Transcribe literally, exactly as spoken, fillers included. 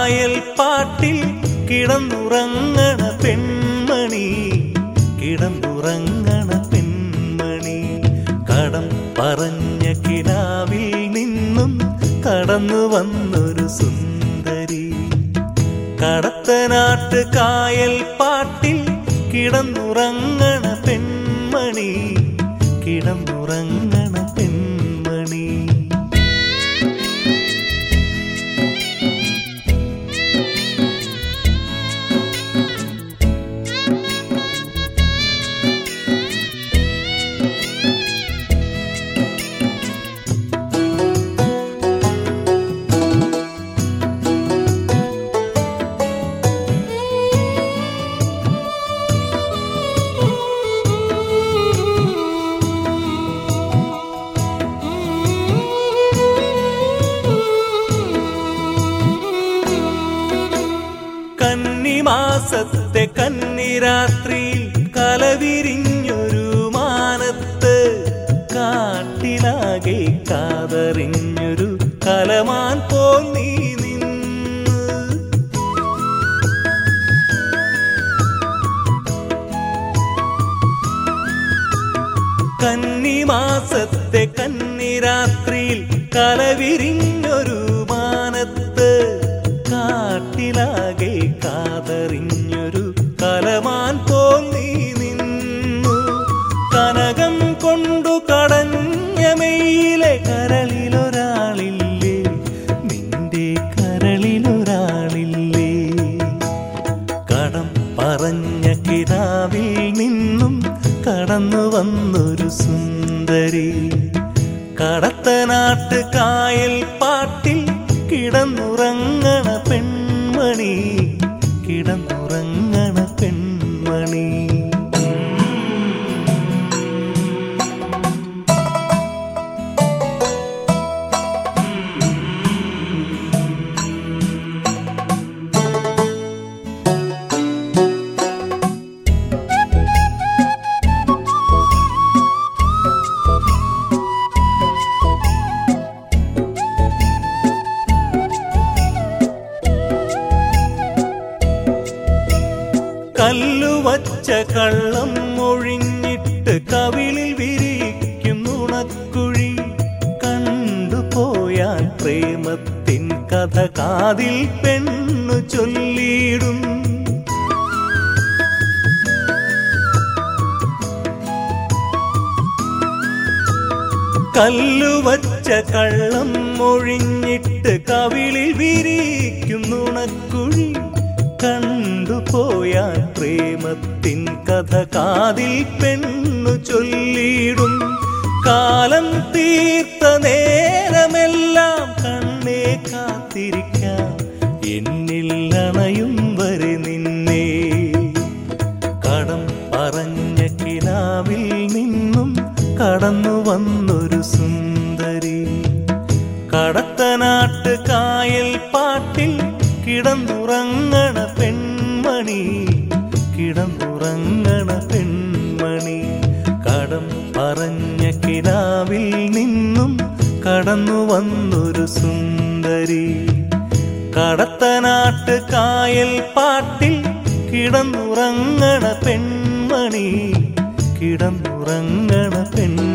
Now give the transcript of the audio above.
കായൽ പാട്ടിൽ കിടന്നുറങ്ങണ പെൺമണി, കിടന്നുറങ്ങണ പെൺമണി. കടം പറഞ്ഞ കിനാവിൽ നിന്നും കടന്നു വന്നൊരു സുന്ദരി. കടത്തനാട്ട് കായൽ പാട്ടിൽ കിടന്നുറങ്ങണ പെൺമണി, കിടന്നുറങ്ങണ പെൺമണി. കന്നിമാസത്തെ കന്നിരാത്രിയിൽ കലവിരിഞ്ഞൊരു മാനത്ത് കാട്ടിലാകെ കാതറിഞ്ഞൊരു കലമാൻ പോൽ നീ നിന്ന്. കന്നിമാസത്തെ കന്നിരാത്രിയിൽ കലവിരിഞ്ഞൊരു മാനത്ത് കാട്ടിലാകെ കാതറിഞ്ഞൊരു കലമാൻ പോൽ നീ നിന്നു. കനകം കൊണ്ടു കടഞ്ഞ മെയിലെ കരളിലൊരാളില്ലേ, നിന്റെ കരളിലൊരാളില്ലേ. കടം പറഞ്ഞ കിനാവിൽ നിന്നും കടന്നു വന്നൊരു സുന്ദരി. കടത്തനാട്ട് കായൽ പാട്ടിൽ കിടന്നുറങ്ങണ പെൺമണി, കിടന്നുറങ്ങണ പെൺമണി. കല്ലുവച്ച കള്ളം ഒഴിഞ്ഞിട്ട് കവിളിൽ വിരിക്കും നുണക്കുഴി. കണ്ടുപോയാൽ പ്രേമത്തിൻ കഥ കാതിൽ പെണ്ണു ചൊല്ലിയിടും. കല്ലുവച്ച കള്ളം ഒഴിഞ്ഞിട്ട് കവിളിൽ വിരിക്കും നുണക്കുഴി. കണ്ടുപോയാൽ പ്രേമത്തിൻ കഥ കാതിൽ പെണ്ണു ചൊല്ലിയിടും. കാലം തീർത്ത നേരമെല്ലാം കണ്ണേ കാത്തിരിക്കാം, എന്നിൽ അണയും വരെ നിന്നെ. കടം പറഞ്ഞ കിനാവിൽ നിന്നും കടന്നു വന്നൊരു സുന്ദരി. കടത്തനാട്ട് കായൽ പാട്ടിൽ കിടന്നുറങ്ങണ പെൺമണി, കിടന്നുറങ്ങണ പെൺമണി. കടം പറഞ്ഞ കിനാവിൽ നിന്നും കടന്നു വന്നൊരു സുന്ദരി. കടത്തനാട്ട് കായൽ പാട്ടിൽ കിടന്നുറങ്ങണ പെൺമണി, കിടന്നുറങ്ങണ പെൺമണി.